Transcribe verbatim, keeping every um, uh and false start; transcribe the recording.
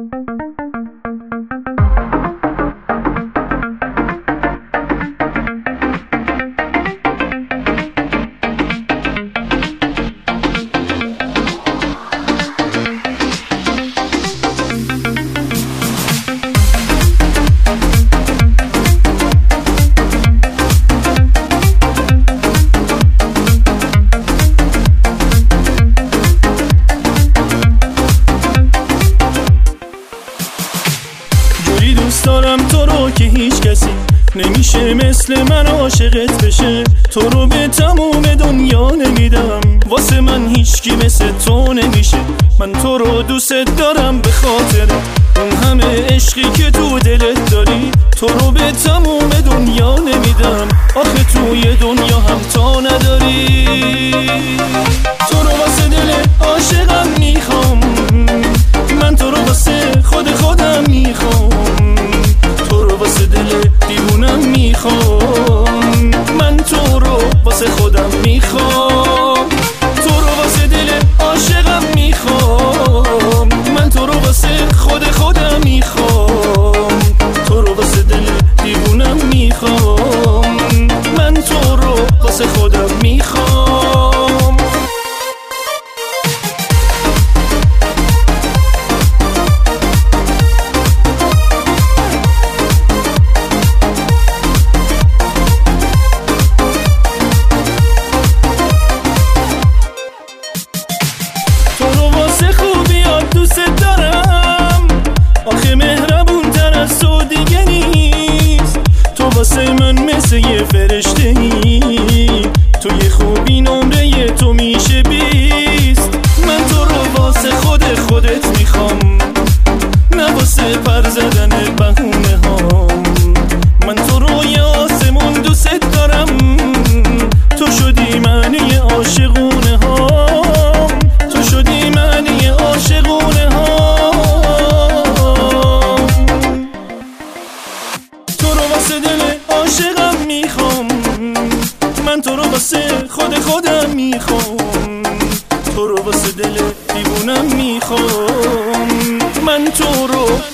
دوست دارم تو رو که هیچ کسی نمیشه مثل من عاشقت بشه. تو رو به تموم دنیا نمیدم، واسه من هیچکی مثل تو نمیشه. من تو رو دوست دارم به خاطر اون همه عشقی که تو دلت داری. تو رو به تموم دنیا نمیدم، آخه توی دنیا هم تا نداری. تو رو واسه دل عاشقم میخوام، من تو رو واسه خود خودم میخوام. تو رو واسه دل دیوونم میخوام، من تو رو واسه خودم میخوام. تو رو واسه دل عاشقم میخوام، من تو رو واسه خود خودم میخوام. تو رو واسه دل دیوونم میخوام، من تو رو واسه خودم میخوام. دوست دارم، آخه مهربون تر از تو دیگه نیست. تو واسه من مثل یه فرشته ای، تو یه خوبی نمره تو میشه بیست. من تو رو واسه خود خودت میخوام، نه واسه پر زدن بهونه هام. من تو رو یه آسمون دوست دارم، تو شدی معنی عاشقونه هام. تو شدی معنی عاشقونه هام. تو رو واسه دل عاشقم میخوام، من تو رو واسه خود خودم میخوام. تو رو واسه دل دیوونم میخوام، من تو رو